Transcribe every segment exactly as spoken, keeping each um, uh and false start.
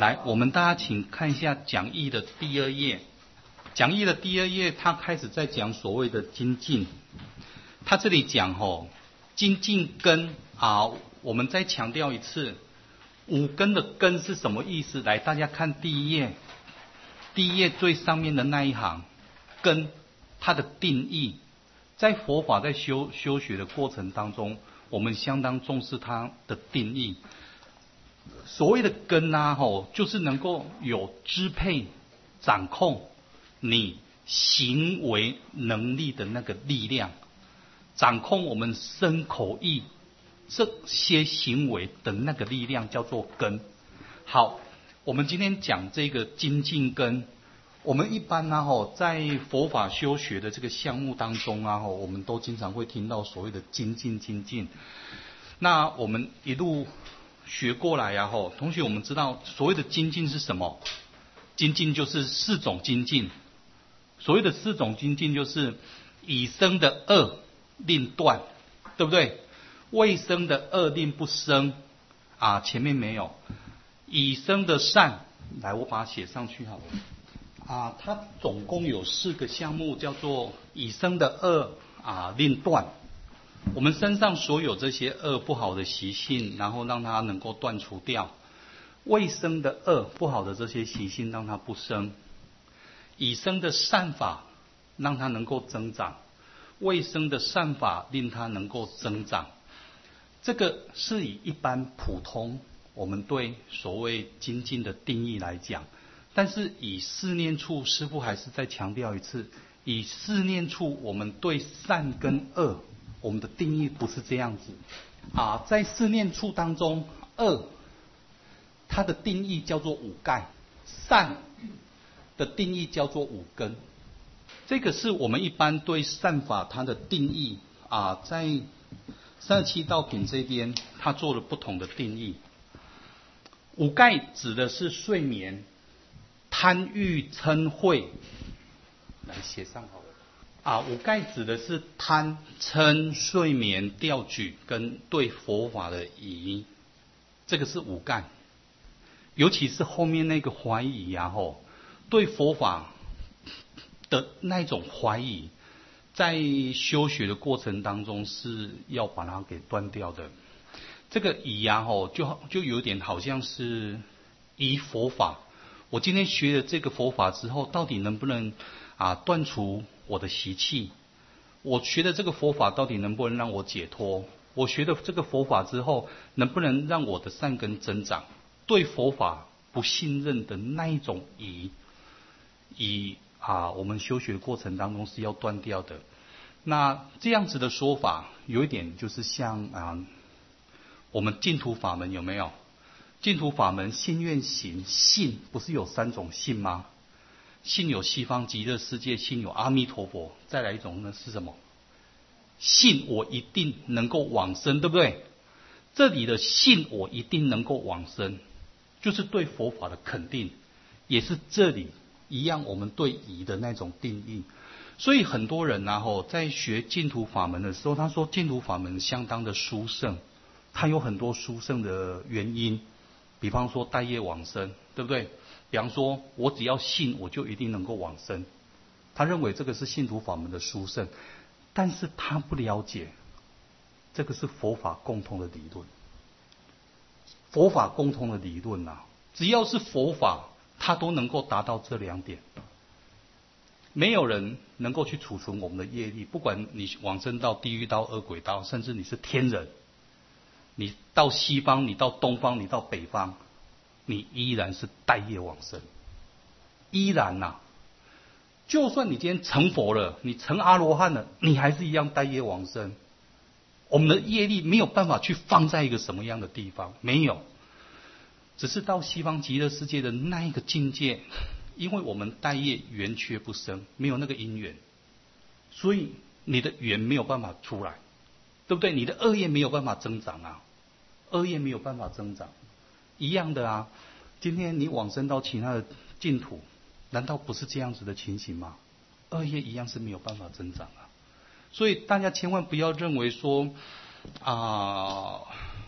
来，我们大家请看一下讲义的第二页。讲义的第二页，他开始在讲所谓的精进。他这里讲吼，精进根啊，我们再强调一次，五根的根是什么意思？来，大家看第一页，第一页最上面的那一行，根它的定义，在佛法在修修学的过程当中，我们相当重视它的定义。所谓的根啊，吼，就是能够有支配、掌控你行为能力的那个力量，掌控我们身口意这些行为的那个力量叫做根。好，我们今天讲这个精进根，我们一般呢、啊，吼，在佛法修学的这个项目当中啊，吼，我们都经常会听到所谓的精进精进。那我们一路学过来呀、啊，吼，同学，我们知道所谓的精进是什么？精进就是四种精进。所谓的四种精进，就是已生的恶令断，对不对？未生的恶令不生，啊，前面没有。已生的善，来，我把它写上去好了。啊，它总共有四个项目，叫做已生的恶啊令断。我们身上所有这些恶不好的习性，然后让它能够断除掉；未生的恶不好的这些习性，让它不生；已生的善法，让它能够增长；未生的善法，令它能够增长。这个是以一般普通我们对所谓精进的定义来讲，但是以四念处，师父还是再强调一次，以四念处，我们对善跟恶，我们的定义不是这样子啊。在四念处当中，恶它的定义叫做五盖，善的定义叫做五根。这个是我们一般对善法它的定义啊，在三十七道品这边，它做了不同的定义。五盖指的是睡眠、贪欲、嗔恚，来写上好了。啊，五盖指的是贪、嗔、睡眠、调举跟对佛法的疑，这个是五盖。尤其是后面那个怀疑啊，吼，对佛法的那种怀疑，在修学的过程当中是要把它给断掉的。这个疑啊，吼，就就有点好像是疑佛法。我今天学了这个佛法之后，到底能不能啊断除我的习气？我学的这个佛法到底能不能让我解脱？我学的这个佛法之后，能不能让我的善根增长？对佛法不信任的那一种疑，疑啊，我们修学的过程当中是要断掉的。那这样子的说法，有一点就是像啊，我们净土法门有没有？净土法门信愿行，信不是有三种信吗？信有西方极乐世界，信有阿弥陀佛，再来一种呢是什么？信我一定能够往生，对不对？这里的信我一定能够往生，就是对佛法的肯定，也是这里一样我们对疑的那种定义。所以很多人啊，在学净土法门的时候，他说净土法门相当的殊胜，它有很多殊胜的原因。比方说带业往生，对不对？比方说我只要信，我就一定能够往生。他认为这个是净土法门的殊胜，但是他不了解，这个是佛法共同的理论。佛法共同的理论啊，只要是佛法，它都能够达到这两点。没有人能够去储存我们的业力，不管你往生到地狱道、恶鬼道，甚至你是天人。你到西方，你到东方，你到北方，你依然是带业往生，依然呐、啊。就算你今天成佛了，你成阿罗汉了，你还是一样带业往生。我们的业力没有办法去放在一个什么样的地方，没有，只是到西方极乐世界的那一个境界，因为我们带业缘缺不生，没有那个因缘，所以你的缘没有办法出来。对不对？你的恶业没有办法增长啊，恶业没有办法增长，一样的啊。今天你往生到其他的净土，难道不是这样子的情形吗？恶业一样是没有办法增长啊。所以大家千万不要认为说啊、呃，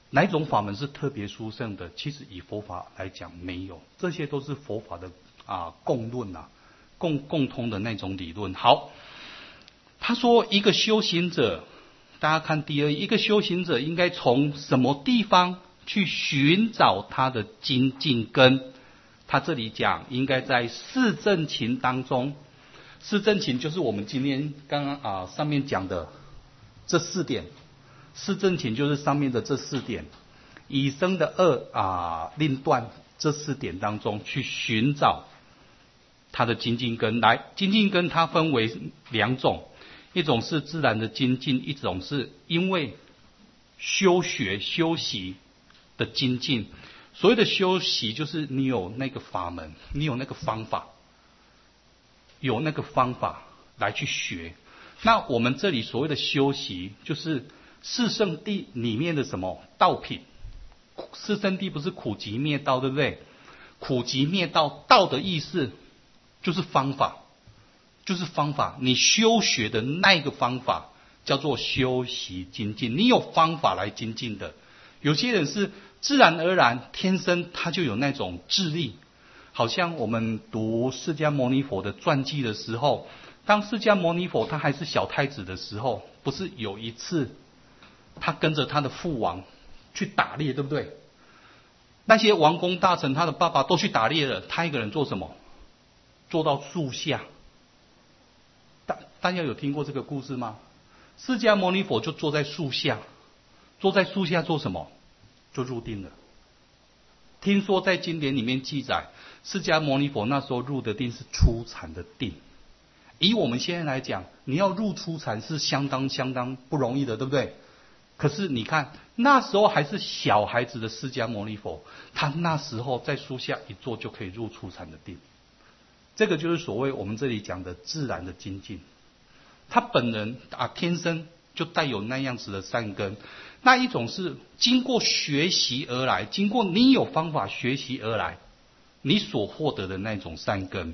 哪一种法门是特别殊胜的？其实以佛法来讲没有，这些都是佛法的啊共论啊，共共通的那种理论。好，他说一个修行者，大家看第二页，一个修行者应该从什么地方去寻找他的精进根？他这里讲应该在四正勤当中，四正勤就是我们今天刚刚啊上面讲的这四点。四正勤就是上面的这四点，以生的恶啊令断这四点当中去寻找他的精进根。来，精进根它分为两种，一种是自然的精进，一种是因为修学修习的精进。所谓的修习，就是你有那个法门，你有那个方法，有那个方法来去学。那我们这里所谓的修习，就是四圣谛里面的什么道品？四圣谛不是苦集灭道，对不对？苦集灭道，道的意思就是方法，就是方法。你修学的那个方法叫做修习精进，你有方法来精进的。有些人是自然而然，天生他就有那种智力。好像我们读释迦牟尼佛的传记的时候，当释迦牟尼佛他还是小太子的时候，不是有一次他跟着他的父王去打猎，对不对？那些王公大臣，他的爸爸都去打猎了，他一个人做什么？坐到树下。大大家有听过这个故事吗？释迦牟尼佛就坐在树下，坐在树下做什么？就入定了。听说在经典里面记载，释迦牟尼佛那时候入的定是初禅的定。以我们现在来讲，你要入初禅是相当相当不容易的，对不对？可是你看，那时候还是小孩子的释迦牟尼佛，他那时候在树下一坐就可以入初禅的定。这个就是所谓我们这里讲的自然的精进。他本人啊，天生就带有那样子的善根。那一种是经过学习而来，经过你有方法学习而来，你所获得的那种善根。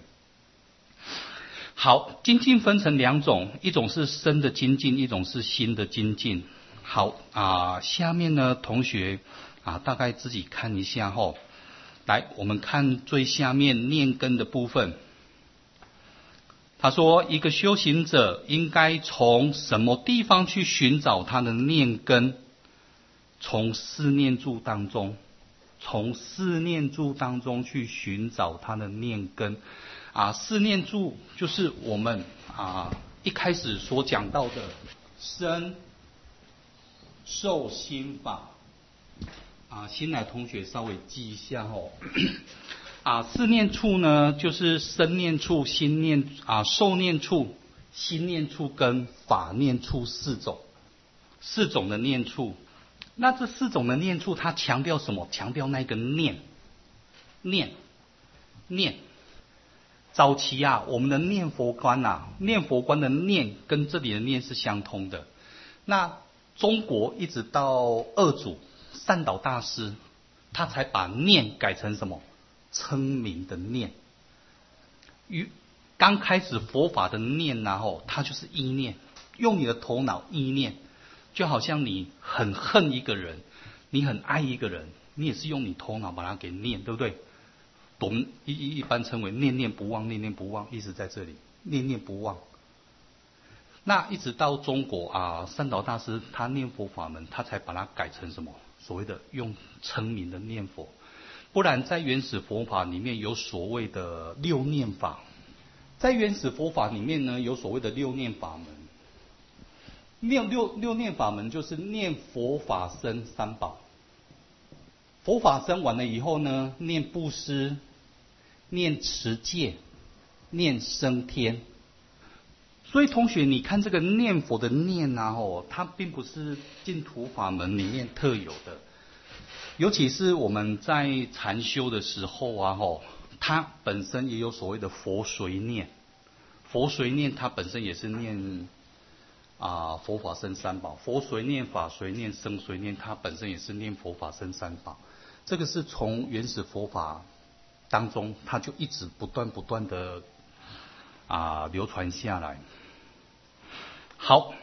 好，精进分成两种，一种是身的精进，一种是心的精进。好啊，下面呢，同学啊，大概自己看一下吼。来，我们看最下面念根的部分。他说，一个修行者应该从什么地方去寻找他的念根？从四念住当中，从四念住当中去寻找他的念根。啊，四念住就是我们啊一开始所讲到的身、受、心法。啊，新来同学稍微记一下哦。啊，四念处呢，就是身念处、心念啊、受念处、心念处跟法念处四种，四种的念处。那这四种的念处，它强调什么？强调那个念，念，念。早期啊，我们的念佛观啊，念佛观的念跟这里的念是相通的。那中国一直到二祖善导大师，他才把念改成什么？称名的念。与刚开始佛法的念啊，吼，它就是意念，用你的头脑意念，就好像你很恨一个人，你很爱一个人，你也是用你头脑把它给念，对不对？我们一一一般称为念念不忘，念念不忘，意思在这里，念念不忘。那一直到中国啊，善导大师他念佛法门，他才把它改成什么？所谓的用称名的念佛。不然在原始佛法里面有所谓的六念法，在原始佛法里面呢，有所谓的六念法门。六六六念法门就是念佛法僧三宝。佛法僧完了以后呢，念布施，念持戒，念升天。所以同学，你看这个念佛的念啊，哦，它并不是净土法门里面特有的。尤其是我们在禅修的时候啊，吼，它本身也有所谓的佛随念，佛随念它本身也是念啊佛法僧三宝，佛随念、法随念、僧随念，它本身也是念佛法僧三宝。这个是从原始佛法当中，它就一直不断不断的啊流传下来。好。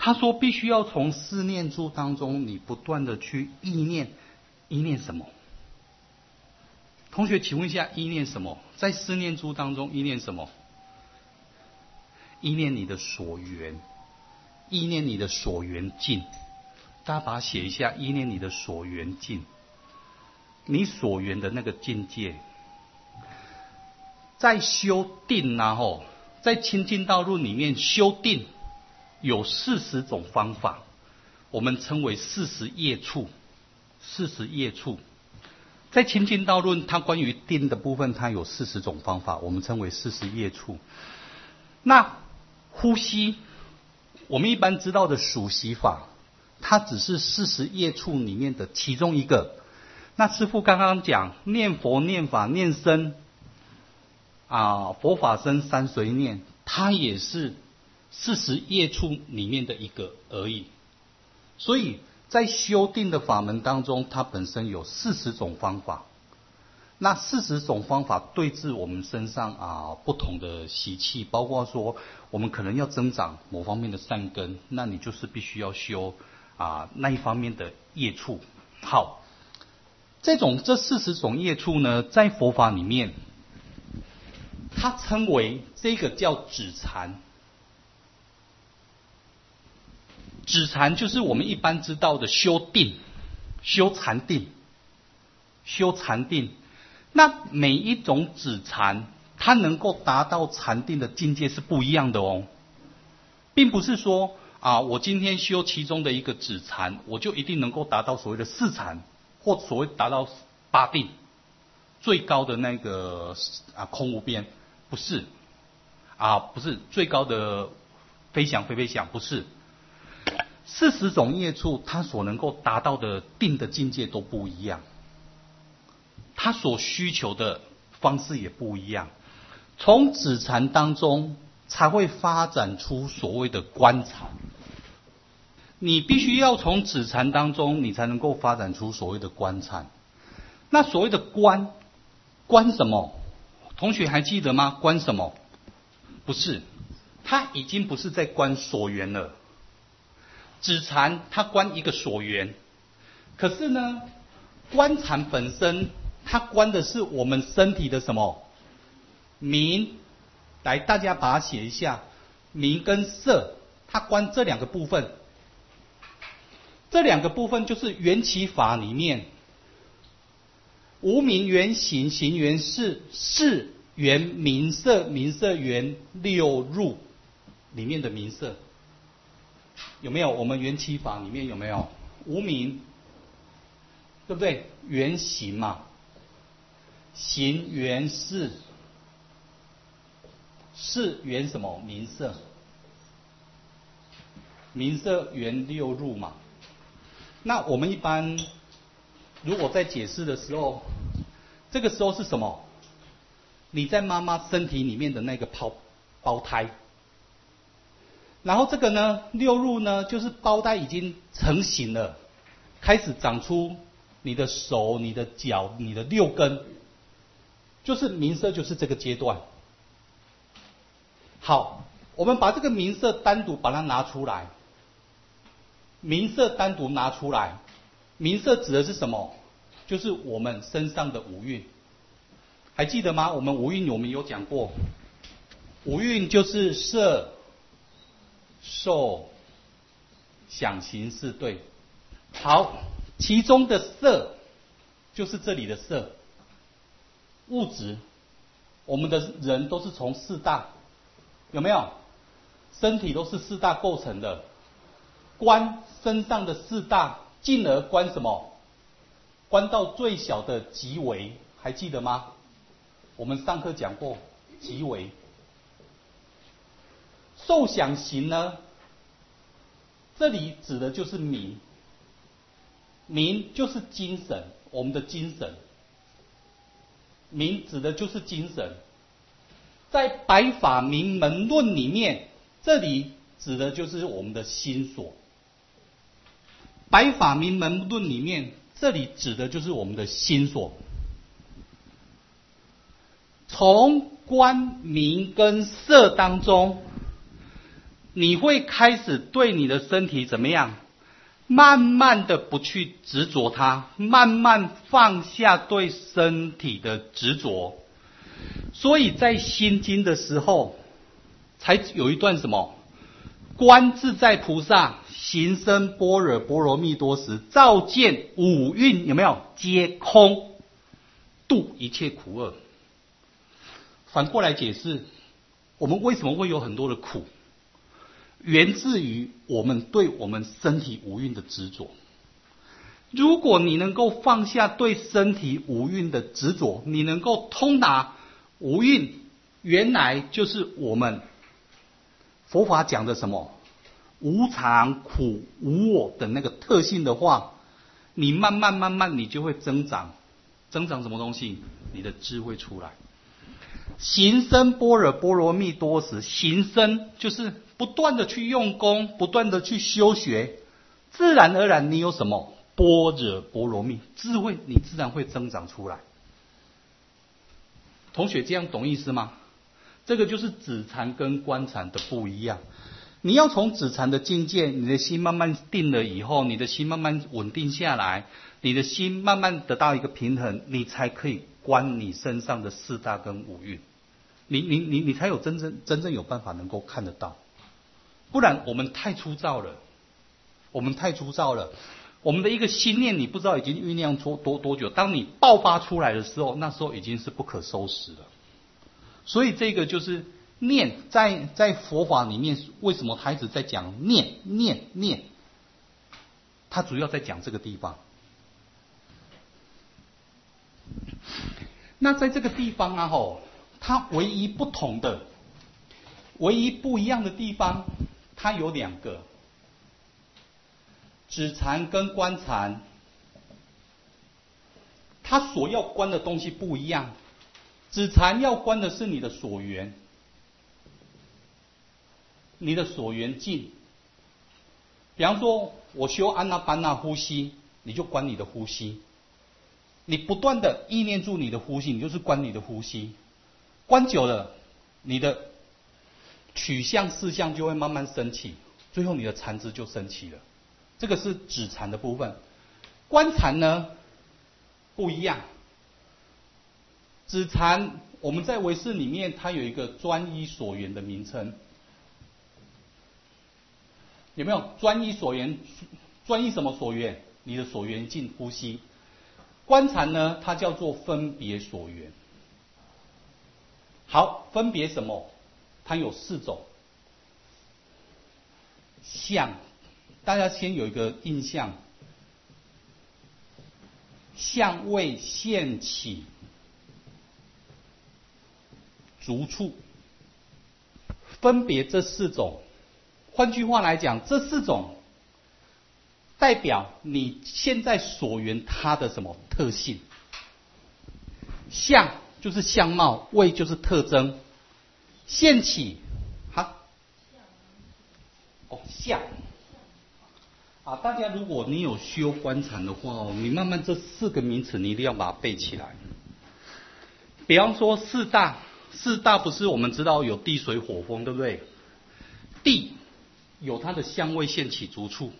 他说必须要从四念住当中，你不断的去意念，意念什么？同学，请问一下，意念什么？在四念住当中，意念什么？意念你的所缘，意念你的所缘境。大家把它写一下，意念你的所缘境，你所缘的那个境界。在修定啊吼，在清净道论里面修定有四十种方法，我们称为四十业处。四十业处，在清净道论它关于定的部分，它有四十种方法，我们称为四十业处。那呼吸，我们一般知道的数息法，它只是四十业处里面的其中一个。那师父刚刚讲念佛、念法、念僧啊，佛法僧三随念，它也是四十业处里面的一个而已。所以在修定的法门当中，它本身有四十种方法。那四十种方法对治我们身上啊不同的习气，包括说我们可能要增长某方面的善根，那你就是必须要修啊那一方面的业处。好，这种这四十种业处呢，在佛法里面，它称为这个叫止禅。止禅就是我们一般知道的修定、修禅定、修禅定。那每一种止禅，它能够达到禅定的境界是不一样的哦，并不是说啊，我今天修其中的一个止禅，我就一定能够达到所谓的四禅，或所谓达到八定，最高的那个啊空无边，不是啊，不是最高的飞翔飞飞翔，不是。四十种业处，它所能够达到的定的境界都不一样。他所需求的方式也不一样，从止禅当中才会发展出所谓的观禅。你必须要从止禅当中，你才能够发展出所谓的观禅。那所谓的观，观什么？同学还记得吗？观什么？不是，他已经不是在观所缘了。止禅他观一个所缘，可是呢，观禅本身，它观的是我们身体的什么？名，来大家把它写一下，名跟色，它观这两个部分。这两个部分就是缘起法里面，无名缘行，行缘事，事缘名色，名色缘六入里面的名色，有没有？我们缘起法里面有没有？无名，对不对？缘行嘛。行缘事，事缘什么？名色，名色缘六入嘛。那我们一般如果在解释的时候，这个时候是什么？你在妈妈身体里面的那个胞胞胎，然后这个呢，六入呢，就是胞胎已经成型了，开始长出你的手、你的脚、你的六根。就是名色，就是这个阶段。好，我们把这个名色单独把它拿出来，名色单独拿出来，名色指的是什么？就是我们身上的五蕴，还记得吗？我们五蕴我们有讲过，五蕴就是色、受、想、行、识、对。好，其中的色就是这里的色。物质，我们的人都是从四大，有没有？身体都是四大构成的。观身上的四大，进而观什么？观到最小的极微，还记得吗？我们上课讲过极微。受想行呢？这里指的就是名，名就是精神，我们的精神。名指的就是精神，在百法明门论里面，这里指的就是我们的心所。百法明门论里面，这里指的就是我们的心所。从观名跟色当中， 你会开始对你的身体怎么样？慢慢的不去执着它，慢慢放下对身体的执着。所以在心经的时候，才有一段什么？观自在菩萨行深般若波罗蜜多时，照见五蕴有没有皆空，度一切苦厄。反过来解释，我们为什么会有很多的苦？源自于我们对我们身体五蕴的执着。如果你能够放下对身体五蕴的执着，你能够通达五蕴原来就是我们佛法讲的什么无常、苦、无我的那个特性的话，你慢慢慢慢你就会增长，增长什么东西？你的智慧出来。行深般若波罗蜜多时，行深就是不断的去用功，不断的去修学，自然而然你有什么般若波罗蜜智慧，你自然会增长出来。同学这样懂意思吗？这个就是止禅跟观禅的不一样。你要从止禅的境界，你的心慢慢定了以后，你的心慢慢稳定下来，你的心慢慢得到一个平衡，你才可以观你身上的四大跟五蕴，你你你你才有真正真正有办法能够看得到。不然我们太粗糙了，我们太粗糙了。我们的一个心念，你不知道已经酝酿多多多久，当你爆发出来的时候，那时候已经是不可收拾了。所以这个就是念，在在佛法里面，为什么他一直在讲念念念？他主要在讲这个地方。那在这个地方啊，吼，它唯一不同的、唯一不一样的地方，它有两个。止禅跟观禅，它所要观的东西不一样。止禅要观的是你的所缘，你的所缘境。比方说，我修安那班那呼吸，你就观你的呼吸。你不断的意念住你的呼吸，你就是观你的呼吸。观久了，你的取向事项就会慢慢升起，最后你的禅知就升起了。这个是止禅的部分。观禅呢不一样。止禅我们在唯识里面，它有一个专一所缘的名称，有没有？专一所缘，专一什么所缘？你的所缘境呼吸。观禅呢，它叫做分别所缘。好，分别什么？它有四种相。大家先有一个印象，相位现起逐处，分别这四种。换句话来讲，这四种代表你现在所缘它的什么特性？相就是相貌，位就是特征，现起，哈，哦，相。啊，大家如果你有修观禅的话哦，你慢慢这四个名词你一定要把它背起来。比方说四大，四大不是我们知道有地水火风，对不对？地有它的相位现起逐处，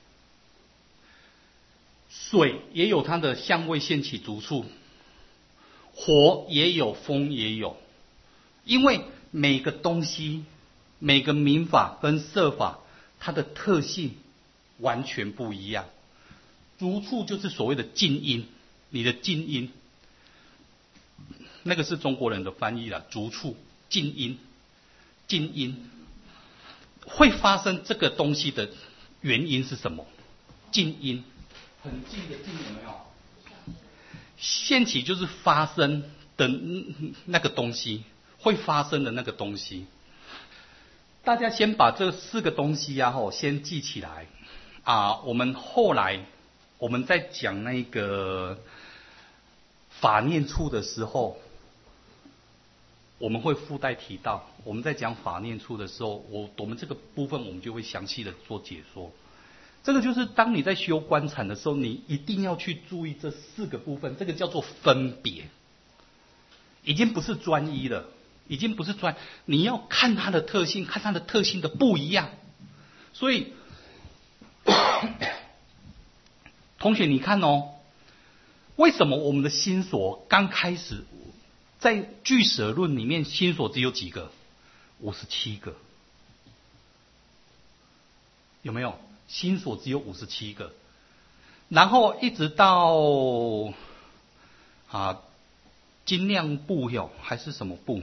水也有它的相位现起逐处，火也有，风也有。因为每个东西，每个民法跟色法，它的特性完全不一样。逐处就是所谓的静音，你的静音，那个是中国人的翻译啦。逐处静音，静音会发生这个东西的原因是什么？静音，很近的近有没有？现起就是发生的那个东西，会发生的那个东西。大家先把这四个东西呀、啊，先记起来。啊，我们后来我们在讲那个法念处的时候，我们会附带提到。我们在讲法念处的时候，我我们这个部分我们就会详细的做解说。这个就是当你在修观禅的时候，你一定要去注意这四个部分，这个叫做分别，已经不是专一了。 已经不是专，你要看它的特性，看它的特性的不一样。所以，同学你看哦，为什么我们的心所刚开始在俱舍论里面心所只有几个？五十七个，有没有？心所只有五十七个，然后一直到啊精量部有还是什么部？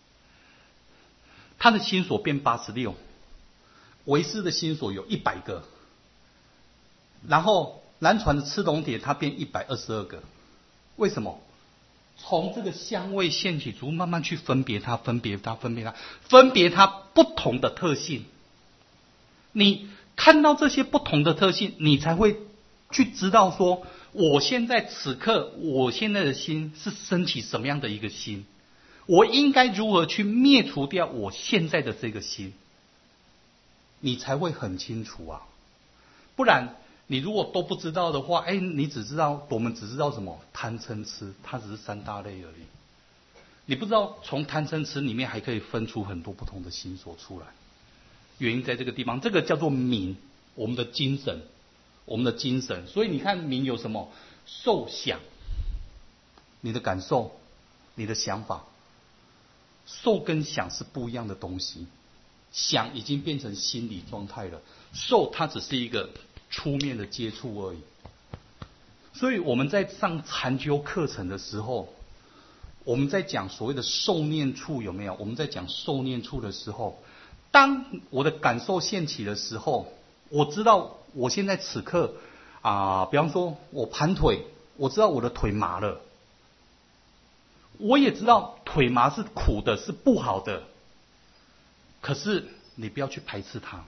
他的心所变八十六，唯识的心所有一百个，然后南传的螭龙铁它变一百二十二个，为什么？从这个香味现起逐慢慢去分别它，分别它，分别它，分别它不同的特性。你看到这些不同的特性，你才会去知道说，我现在此刻，我现在的心是升起什么样的一个心。我应该如何去灭除掉我现在的这个心，你才会很清楚啊。不然你如果都不知道的话，哎，你只知道我们只知道什么贪嗔痴，它只是三大类而已。你不知道从贪嗔痴里面还可以分出很多不同的心所出来。原因在这个地方，这个叫做明，我们的精神，我们的精神。所以你看明有什么？受想，你的感受，你的想法。受跟想是不一样的东西，想已经变成心理状态了，受它只是一个出面的接触而已。所以我们在上禅修课程的时候，我们在讲所谓的受念处有没有？我们在讲受念处的时候，当我的感受现起的时候，我知道我现在此刻啊、呃，比方说我盘腿，我知道我的腿麻了。我也知道腿麻是苦的，是不好的，可是你不要去排斥它。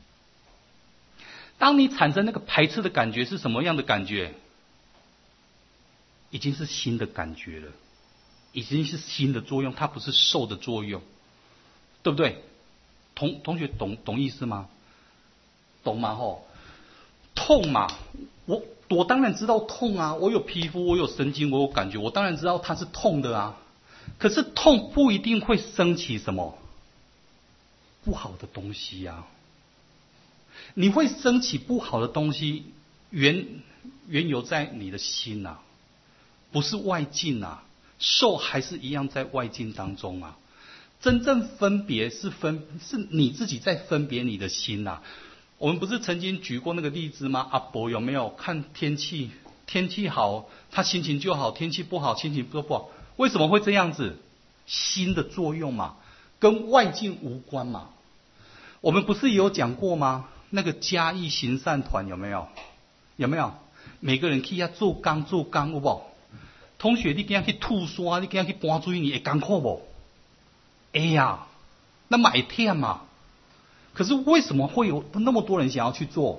当你产生那个排斥的感觉是什么样的感觉？已经是心的感觉了，已经是心的作用，它不是受的作用，对不对？同同学懂懂意思吗？懂吗？吼，痛嘛，我。我当然知道痛啊，我有皮肤，我有神经，我有感觉，我当然知道它是痛的啊。可是痛不一定会升起什么不好的东西啊。你会升起不好的东西，缘缘由在你的心啊，不是外境啊。受还是一样在外境当中啊。真正分别是分是你自己在分别你的心啊。我们不是曾经举过那个例子吗？阿伯有没有看天气？天气好，他心情就好；天气不好，心情不不好。为什么会这样子？心的作用嘛，跟外境无关嘛。我们不是也有讲过吗？那个嘉义行善团有没有？有没有？每个人去遐做工做工有无？同学，你今天去吐沙，你今天去搬水泥，会艰苦无？哎呀，那么会忝嘛。可是为什么会有那么多人想要去做？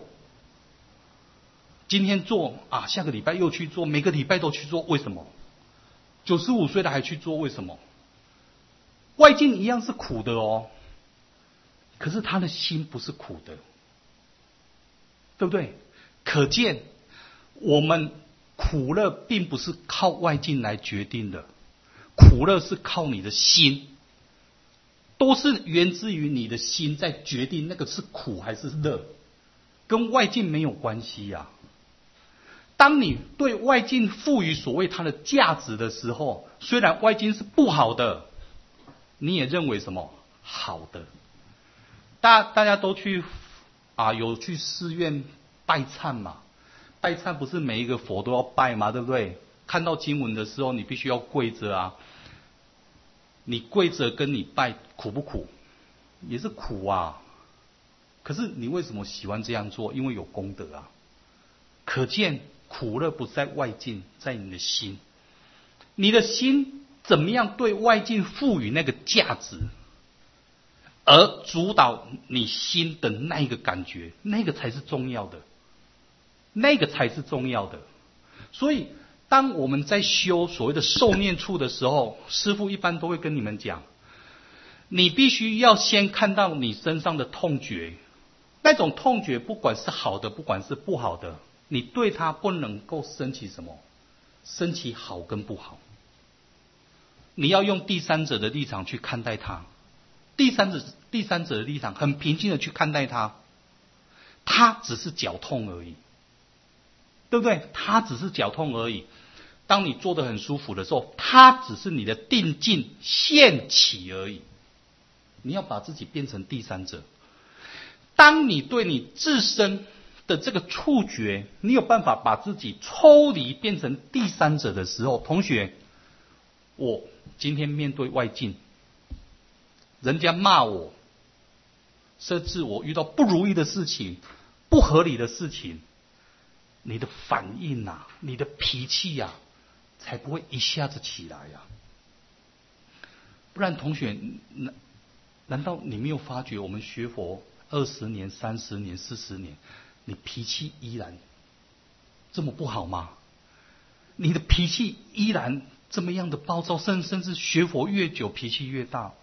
今天做啊，下个礼拜又去做，每个礼拜都去做，为什么？九十五岁了还去做，为什么？外境一样是苦的哦，可是他的心不是苦的，对不对？可见我们苦乐并不是靠外境来决定的，苦乐是靠你的心。都是源自于你的心在决定那个是苦还是乐，跟外境没有关系呀、啊。当你对外境赋予所谓它的价值的时候，虽然外境是不好的，你也认为什么好的？大大家都去啊，有去寺院拜忏嘛？拜忏不是每一个佛都要拜嘛，对不对？看到经文的时候，你必须要跪着啊。你跪着跟你拜苦不苦？也是苦啊。可是你为什么喜欢这样做？因为有功德啊。可见苦乐不在外境，在你的心。你的心怎么样对外境赋予那个价值，而主导你心的那一个感觉，那个才是重要的，那个才是重要的。所以当我们在修所谓的受念处的时候，师父一般都会跟你们讲，你必须要先看到你身上的痛觉，那种痛觉不管是好的，不管是不好的，你对它不能够升起什么，升起好跟不好。 你要用第三者的立场去看待它，第三者第三者的立场很平静的去看待它，它只是绞痛而已，对不对？它只是绞痛而已。当你做得很舒服的时候，它只是你的定境现起而已。你要把自己变成第三者。当你对你自身的这个触觉，你有办法把自己抽离变成第三者的时候，同学，我今天面对外境，人家骂我，甚至我遇到不如意的事情、不合理的事情，你的反应啊，你的脾气啊，才不会一下子起来呀、啊。不然，同学，难难道你没有发觉，我们学佛二十年、三十年、四十年，你脾气依然这么不好吗？你的脾气依然这么样的暴躁，甚甚至学佛越久，脾气越大。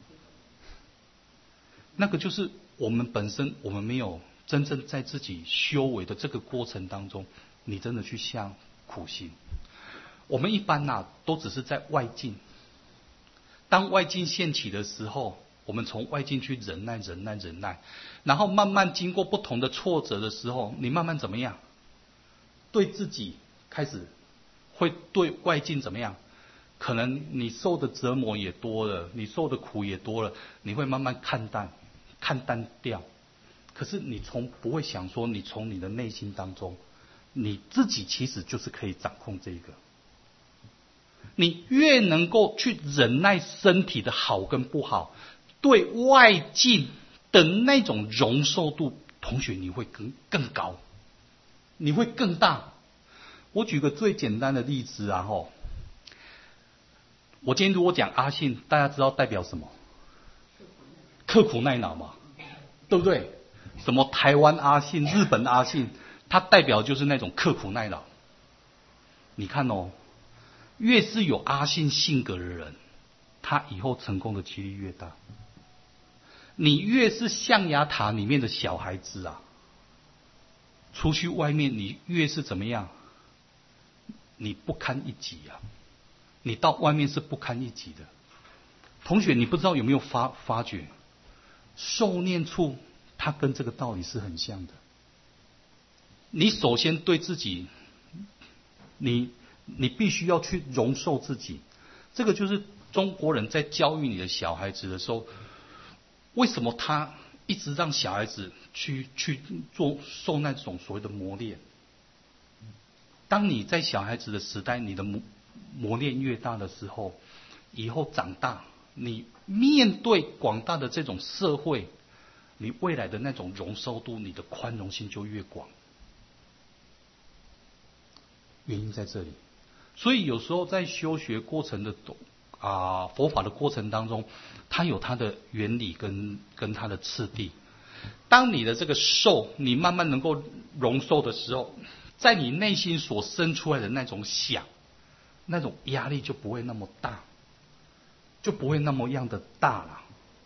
那个就是我们本身，我们没有真正在自己修为的这个过程当中，你真的去下苦心。我们一般呐、啊，都只是在外境，当外境现起的时候，我们从外境去忍耐、忍耐、忍耐，然后慢慢经过不同的挫折的时候，你慢慢怎么样？对自己开始会对外境怎么样？可能你受的折磨也多了，你受的苦也多了，你会慢慢看淡、看淡掉。可是你从不会想说，你从你的内心当中，你自己其实就是可以掌控这个。你越能够去忍耐身体的好跟不好，对外境的那种容受度，同学你会更更高，你会更大。我举个最简单的例子啊，吼，我今天如果讲阿信，大家知道代表什么？刻苦耐劳嘛，对不对？什么台湾阿信、日本阿信，它代表就是那种刻苦耐劳。你看哦，越是有阿信性格的人，他以后成功的几率越大。你越是象牙塔里面的小孩子啊，出去外面你越是怎么样？你不堪一击啊！你到外面是不堪一击的。同学，你不知道有没有发发觉，受念处它跟这个道理是很像的。你首先对自己，你你必须要去容受自己。这个就是中国人在教育你的小孩子的时候，为什么他一直让小孩子去去做受那种所谓的磨练？当你在小孩子的时代，你的磨磨练越大的时候，以后长大，你面对广大的这种社会，你未来的那种容受度，你的宽容性就越广。原因在这里。所以有时候在修学过程的啊佛法的过程当中，它有它的原理跟跟它的次第。当你的这个受，你慢慢能够容受的时候，在你内心所生出来的那种想，那种压力就不会那么大，就不会那么样的大了。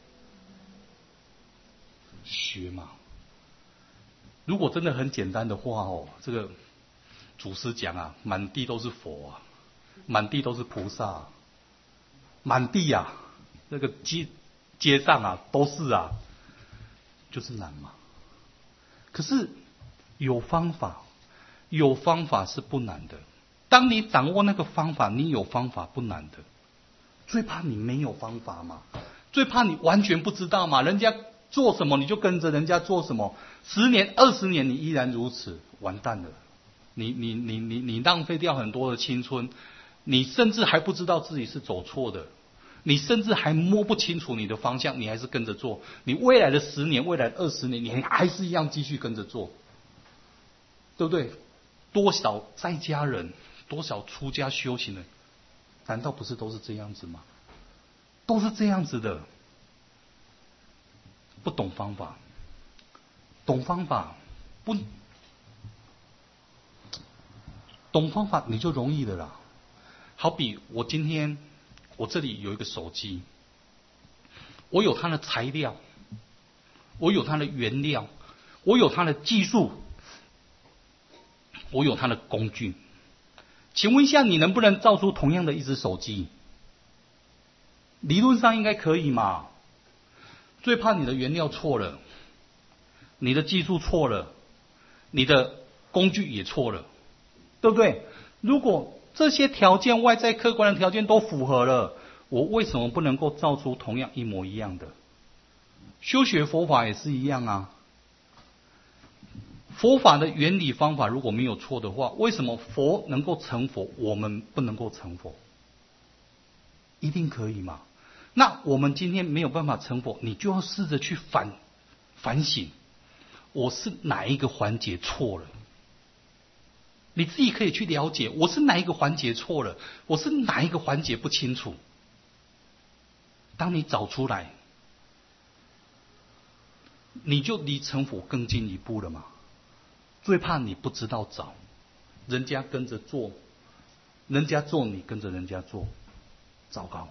学嘛，如果真的很简单的话哦，这个祖师讲啊，满地都是佛啊，满地都是菩萨、啊，满地啊，那个街街上啊都是啊，就是难嘛。可是有方法。有方法是不难的，当你掌握那个方法，你有方法不难的。最怕你没有方法嘛，最怕你完全不知道嘛，人家做什么你就跟着人家做什么，十年二十年你依然如此，完蛋了。你你你你你浪费掉很多的青春，你甚至还不知道自己是走错的，你甚至还摸不清楚你的方向，你还是跟着做，你未来的十年，未来的二十年，你还是一样继续跟着做，对不对？多少在家人，多少出家修行人，难道不是都是这样子吗？都是这样子的。不懂方法，懂方法不懂方法你就容易的啦。好比我今天我这里有一个手机，我有它的材料，我有它的原料，我有它的技术，我有它的工具。请问一下，你能不能造出同样的一只手机？ 理论上应该可以嘛。最怕你的原料错了，你的技术错了，你的工具也错了，对不对？如果这些条件外在客观的条件都符合了，我为什么不能够造出同样一模一样的？修学佛法也是一样啊。佛法的原理方法如果没有错的话，为什么佛能够成佛，我们不能够成佛？一定可以嘛？那我们今天没有办法成佛，你就要试着去反反省，我是哪一个环节错了？你自己可以去了解，我是哪一个环节错了，我是哪一个环节不清楚。当你找出来，你就离成佛更进一步了嘛。最怕你不知道找，人家跟着做，人家做你跟着人家做，糟糕。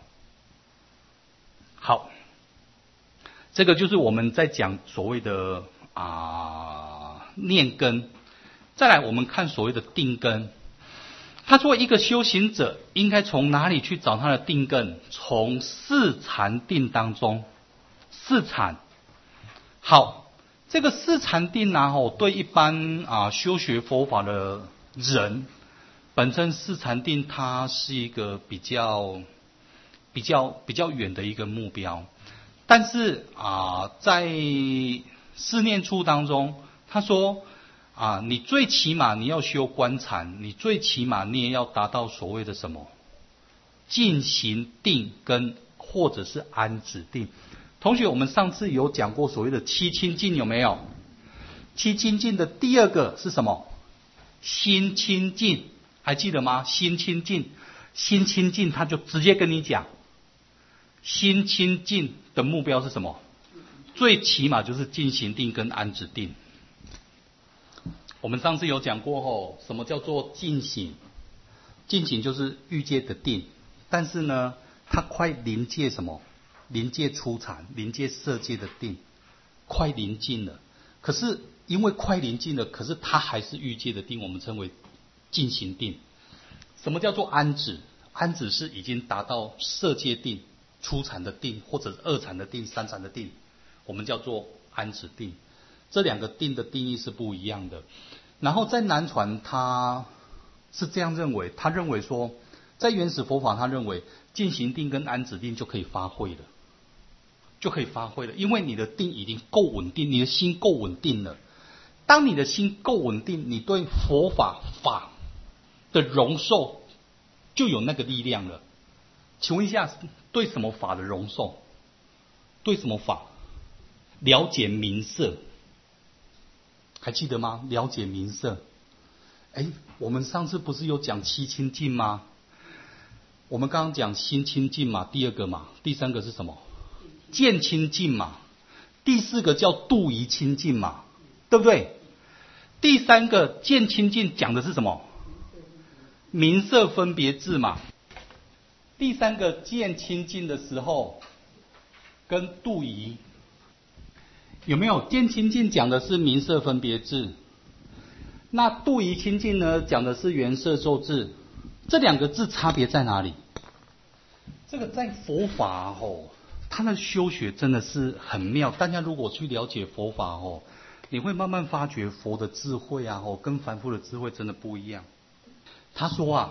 好，这个就是我们在讲所谓的啊念根。再来我们看所谓的定根。他作为一个修行者，应该从哪里去找他的定根？从四禅定当中。四禅，好，这个四禅定啊，对一般啊修学佛法的人，本身四禅定它是一个比较比较比较远的一个目标。但是啊，在四念处当中，他说啊，你最起码你要修观禅，你最起码你也要达到所谓的什么静行定跟或者是安止定。同学，我们上次有讲过所谓的七清净，有没有？七清净的第二个是什么？心清净，还记得吗？心清净，心清净，他就直接跟你讲，心清净的目标是什么？最起码就是静行定跟安止定。我们上次有讲过后，什么叫做静行？静行就是欲界的定，但是呢，它快临界什么？临界初禅，临界色界的定，快临近了。可是因为快临近了，可是它还是欲界的定，我们称为静行定。什么叫做安止？安止是已经达到色界定、初禅的定，或者是二禅的定、三禅的定，我们叫做安止定。这两个定的定义是不一样的。然后在南传他是这样认为，他认为说，在原始佛法他认为静行定跟安止定就可以发挥了，就可以发挥了，因为你的定已经够稳定，你的心够稳定了。当你的心够稳定，你对佛法法的容受就有那个力量了。请问一下，对什么法的容受？对什么法？了解名色。还记得吗？了解名色。哎，我们上次不是有讲七清净吗？我们刚刚讲心清净嘛，第二个嘛，第三个是什么？见清净嘛，第四个叫度疑清净嘛，对不对？第三个见清净讲的是什么？名色分别智嘛。第三个见清净的时候，跟度疑。有没有？见清净讲的是名色分别智，那度疑清净呢讲的是缘色受智。这两个字差别在哪里？这个在佛法哦，它的修学真的是很妙。大家如果去了解佛法哦，你会慢慢发觉佛的智慧啊，哦，跟凡夫的智慧真的不一样。他说啊，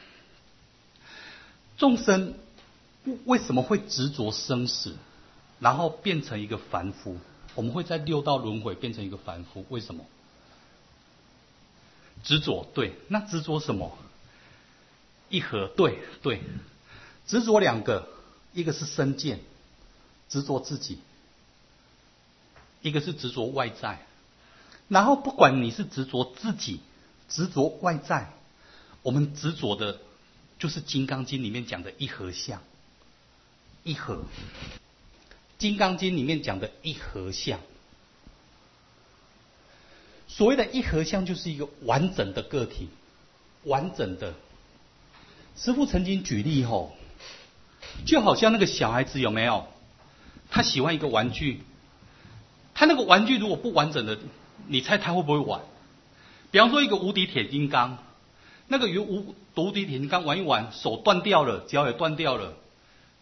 众生为什么会执着生死，然后变成一个凡夫？我们会在六道轮回变成一个凡夫，为什么？执着，对，那执着什么？一合，对对，执着两个，一个是身见，执着自己；一个是执着外在。然后不管你是执着自己，执着外在，我们执着的就是《金刚经》里面讲的一合相，一合。《金刚经》里面讲的一合相，所谓的一合相就是一个完整的个体，完整的。师父曾经举例吼，就好像那个小孩子有没有？他喜欢一个玩具，他那个玩具如果不完整的，你猜他会不会玩？比方说一个无敌铁金刚，那个无无敌铁金刚玩一玩，手断掉了，脚也断掉了。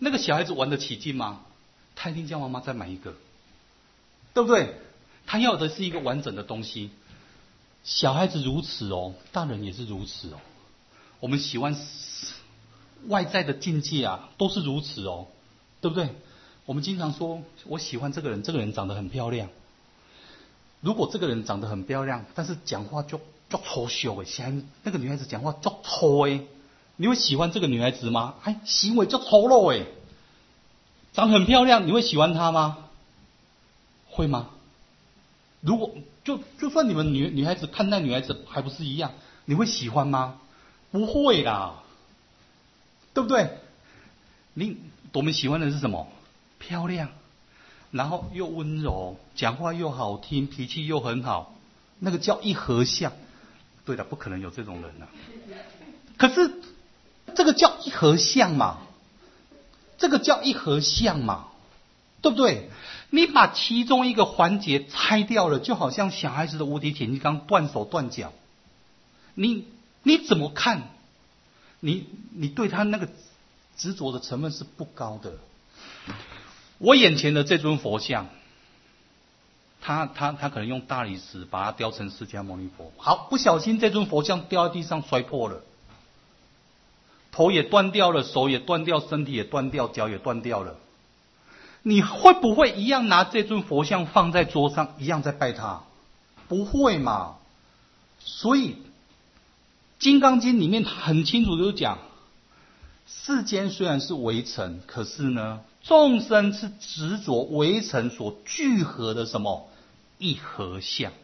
那个小孩子玩得起劲吗？他一定叫妈妈再买一个，对不对？他要的是一个完整的东西。小孩子如此哦，大人也是如此哦。我们喜欢外在的境界啊，都是如此哦，对不对？我们经常说，我喜欢这个人，这个人长得很漂亮。如果这个人长得很漂亮，但是讲话就就粗俗诶，现在那个女孩子讲话就粗诶，你会喜欢这个女孩子吗？哎，行为就粗陋诶，长得很漂亮，你会喜欢她吗？会吗？如果就就算你们女女孩子看待女孩子还不是一样，你会喜欢吗？不会啦，对不对？你我们喜欢的是什么？漂亮，然后又温柔，讲话又好听，脾气又很好，那个叫一合相。对的，不可能有这种人啊。可是这个叫一合相嘛，这个叫一合相嘛，对不对？你把其中一个环节拆掉了，就好像小孩子的无敌铁金刚断手断脚，你你怎么看？你你对他那个执着的成分是不高的。我眼前的这尊佛像，他他他可能用大理石把它雕成释迦牟尼佛，好，不小心这尊佛像掉在地上摔破了，头也断掉了，手也断掉，身体也断掉，脚也断掉了。你会不会一样拿这尊佛像放在桌上，一样在拜它？不会嘛。所以《金刚经》里面很清楚就讲，世间虽然是微尘，可是呢，众生是执着微尘所聚合的什么一合相。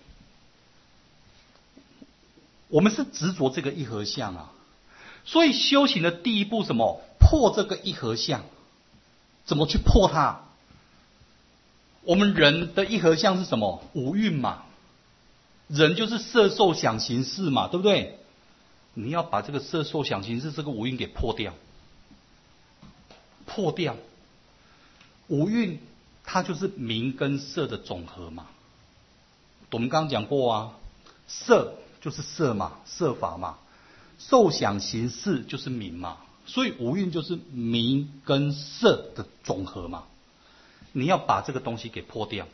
我们是执着这个一合相啊，所以修行的第一步什么？破这个一合相。怎么去破它？我们人的一合相是什么？五蕴嘛，人就是色受想行识嘛，对不对？你要把这个色受想行识这个五蕴给破掉，破掉。五蕴它就是名跟色的总和嘛。我们刚刚讲过啊，色就是色嘛，色法嘛，受想行识就是名嘛，所以五蕴就是名跟色的总和嘛。你要把这个东西给破掉。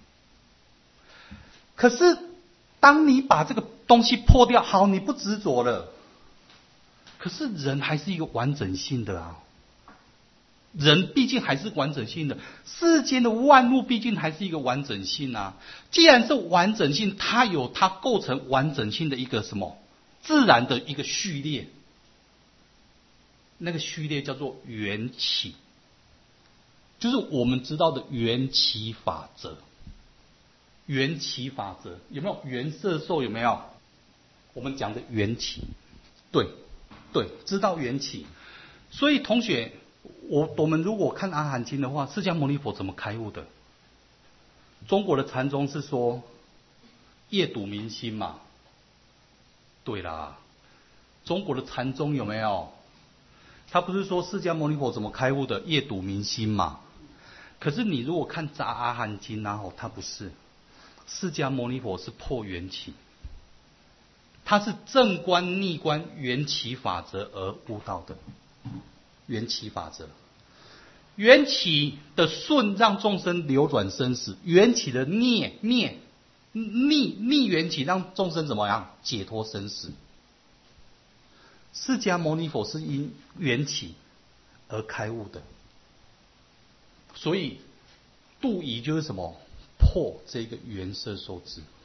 可是当你把这个东西破掉，好，你不执着了，可是人还是一个完整性的啊，人毕竟还是完整性的，世间的万物毕竟还是一个完整性啊。既然是完整性，它有它构成完整性的一个什么自然的一个序列，那个序列叫做缘起，就是我们知道的缘起法则。缘起法则有没有？缘色受有没有？我们讲的缘起，对对，知道缘起。所以同学，我我们如果看阿含经的话，释迦牟尼佛怎么开悟的？中国的禅宗是说夜睹明心嘛，对啦。中国的禅宗有没有？他不是说释迦牟尼佛怎么开悟的？夜睹明心嘛。可是你如果看杂阿含经啊，他不是。释迦牟尼佛是破缘起，他是正观逆观缘起法则而悟道的。缘起法则，缘起的顺让众生流转生死，缘起的逆灭逆逆缘起让众生怎么样解脱生死。释迦牟尼佛是因缘起而开悟的，所以度疑就是什么？破这个缘色受执。